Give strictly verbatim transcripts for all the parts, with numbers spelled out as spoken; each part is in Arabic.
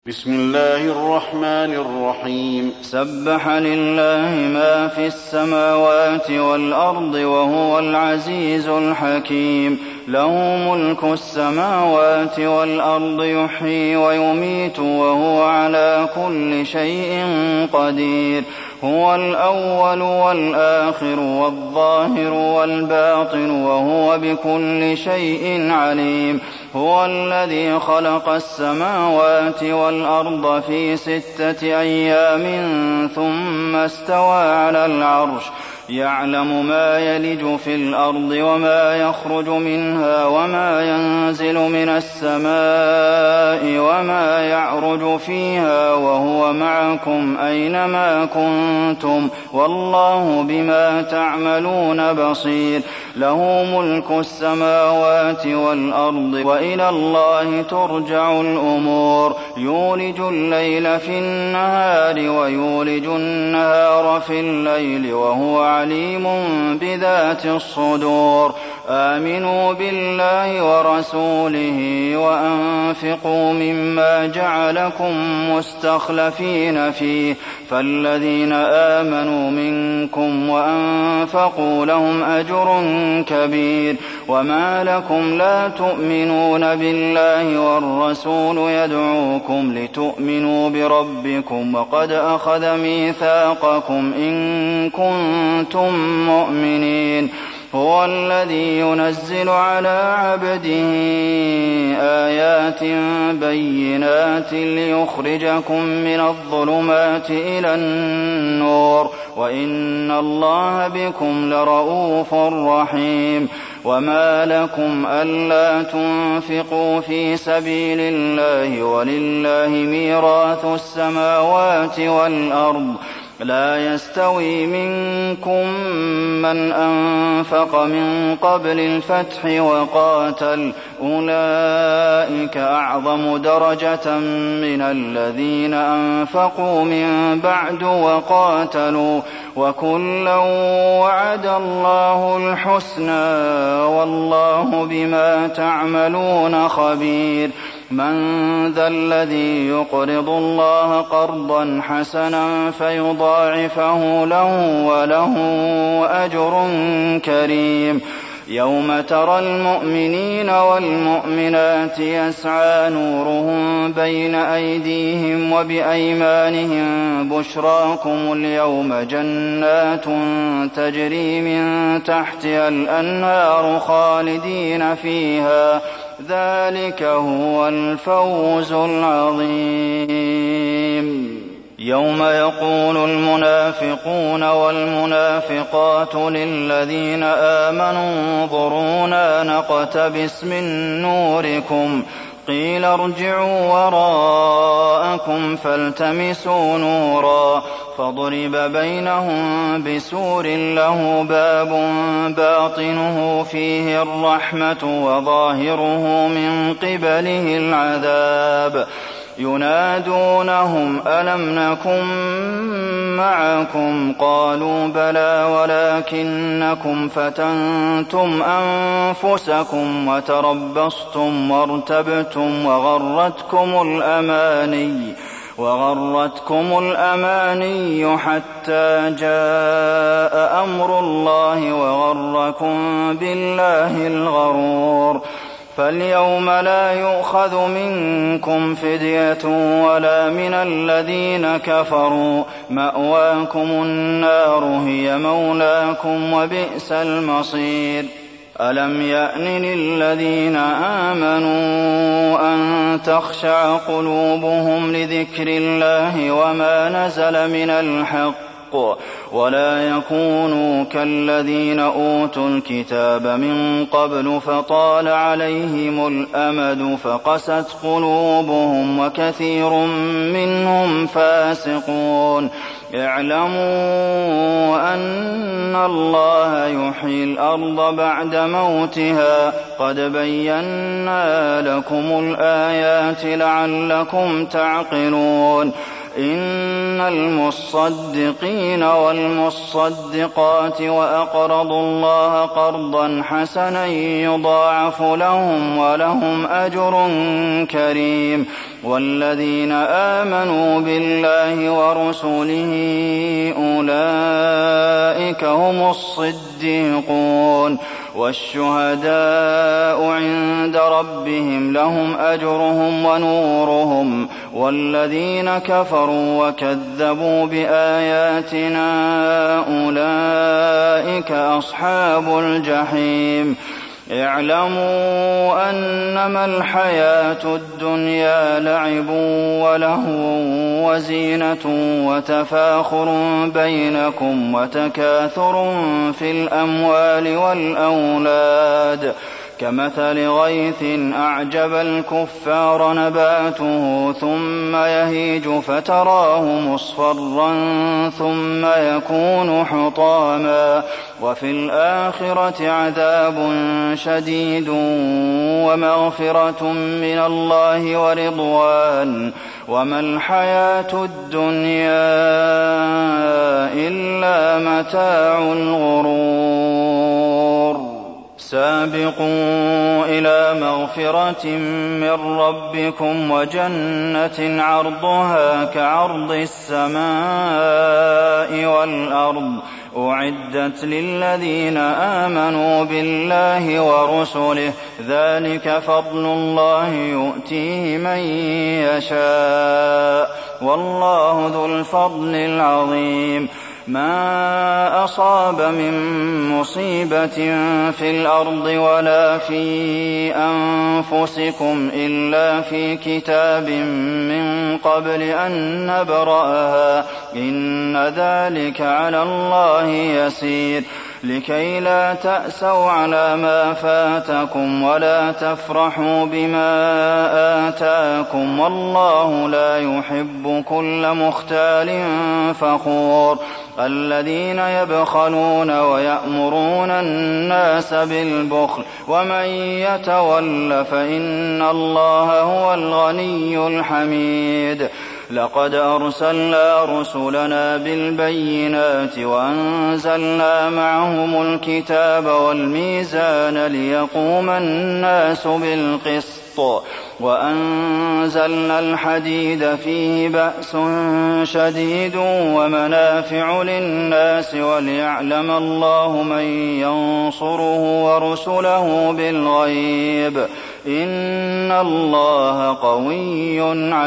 بسم الله الرحمن الرحيم سبح لله ما في السماوات والأرض وهو العزيز الحكيم له ملك السماوات والأرض يحيي ويميت وهو على كل شيء قدير هو الأول والآخر والظاهر والباطن وهو بكل شيء عليم هو الذي خلق السماوات والأرض في ستة أيام ثم استوى على العرش يعلم ما يلج في الأرض وما يخرج منها وما ينزل من السماء وما يعرج فيها وهو معكم أينما كنتم والله بما تعملون بصير له ملك السماوات والأرض وإلى الله ترجع الأمور يولج الليل في النهار ويولج النهار في الليل وهو عليم بذات الصدور آمنوا بالله ورسوله وأنفقوا مما جعلكم مستخلفين فيه فالذين آمنوا منكم وأنفقوا لهم أجر كبير وما لكم لا تؤمنون بالله والرسول يدعوكم لتؤمنوا بربكم وقد أخذ ميثاقكم إن كنتم مؤمنين هو الذي ينزل على عبده آيات بينات ليخرجكم من الظلمات إلى النور وإن الله بكم لرءوف رحيم وما لكم ألا تنفقوا في سبيل الله ولله ميراث السماوات والأرض لا يستوي منكم من أنفق من قبل الفتح وقاتل أولئك أعظم درجة من الذين أنفقوا من بعد وقاتلوا وكلا وعد الله الحسنى والله بما تعملون خبير من ذا الذي يقرض الله قرضا حسنا فيضاعفه له وله أجر كريم يوم ترى المؤمنين والمؤمنات يسعى نورهم بين أيديهم وبأيمانهم بشراكم اليوم جنات تجري من تحتها الأنهار خالدين فيها ذلك هو الفوز العظيم يوم يقول المنافقون والمنافقات للذين آمنوا انظرونا نقتبس من نوركم قيل ارجعوا وراءكم فالتمسوا نورا فضرب بينهم بسور له باب باطنه فيه الرحمة وظاهره من قبله العذاب ينادونهم ألم نكن معكم قالوا بلى ولكنكم فتنتم أنفسكم وتربصتم وارتبتم وغرتكم الأماني وغرتكم الأماني حتى جاء أمر الله وغركم بالله الغرور فاليوم لا يؤخذ منكم فدية ولا من الذين كفروا مأواكم النار هي مولاكم وبئس المصير ألم يأن للذين آمنوا أن تخشع قلوبهم لذكر الله وما نزل من الحق ولا يكونوا كالذين أوتوا الكتاب من قبل فطال عليهم الأمد فقست قلوبهم وكثير منهم فاسقون اعلموا أن الله يحيي الأرض بعد موتها قد بينا لكم الآيات لعلكم تعقلون إن المصدقين والمصدقات وأقرضوا الله قرضا حسنا يضاعف لهم ولهم أجر كريم والذين آمنوا بالله ورسله أولئك هم الصديقون والشهداء عند ربهم لهم أجرهم ونورهم والذين كفروا وكذبوا بآياتنا أولئك أصحاب الجحيم اعلموا أنما الحياة الدنيا لعب ولهو وزينة وتفاخر بينكم وتكاثر في الأموال والأولاد كمثل غيث أعجب الكفار نباته ثم يهيج فتراه مصفرا ثم يكون حطاما وفي الآخرة عذاب شديد ومغفرة من الله ورضوان وما الحياة الدنيا إلا متاع الغرور سابقوا إلى مغفرة من ربكم وجنة عرضها كعرض السماء والأرض أعدت للذين آمنوا بالله ورسله ذلك فضل الله يؤتيه من يشاء والله ذو الفضل العظيم ما أصاب من مصيبة في الأرض ولا في أنفسكم إلا في كتاب من قبل أن نبرأها إن ذلك على الله يسير لكي لا تأسوا على ما فاتكم ولا تفرحوا بما آتاكم والله لا يحب كل مختال فخور الذين يبخلون ويأمرون الناس بالبخل ومن يتول فإن الله هو الغني الحميد لقد أرسلنا رسلنا بالبينات وأنزلنا معهم الكتاب والميزان ليقوم الناس بالقسط وأنزلنا الحديد فيه بأس شديد ومنافع للناس وليعلم الله من ينصره ورسله بالغيب إن الله قوي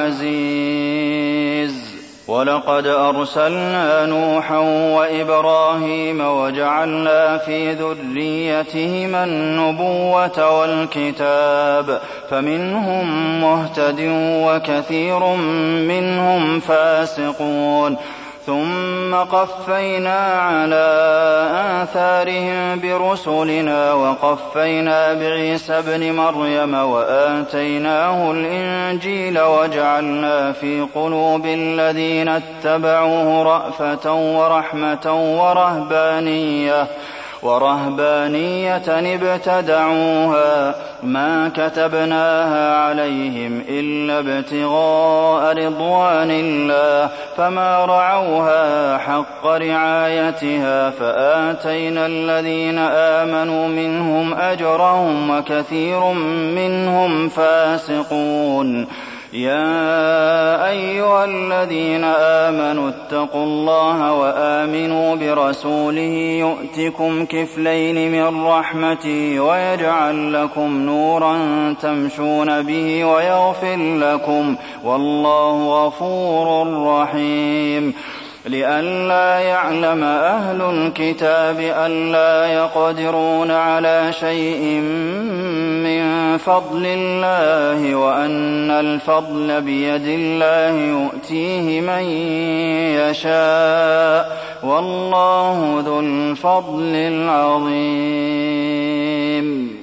عزيز ولقد أرسلنا نوحا وإبراهيم وجعلنا في ذريتهما النبوة والكتاب فمنهم مهتد وكثير منهم فاسقون ثم قفينا على آثارهم برسلنا وقفينا بعيسى ابن مريم وآتيناه الإنجيل وجعلنا في قلوب الذين اتبعوه رأفة ورحمة ورهبانية ورهبانية ابتدعوها ما كتبناها عليهم إلا ابتغاء رضوان الله فما رعوها حق رعايتها فآتينا الذين آمنوا منهم أجرهم وكثير منهم فاسقون يا أيها الذين آمنوا اتقوا الله وآمنوا برسوله يؤتكم كفلين من رحمته ويجعل لكم نورا تمشون به ويغفر لكم والله غفور رحيم لئلا يعلم أهل الكتاب ألا يقدرون على شيء من فضل الله وأن الفضل بيد الله يؤتيه من يشاء والله ذو الفضل العظيم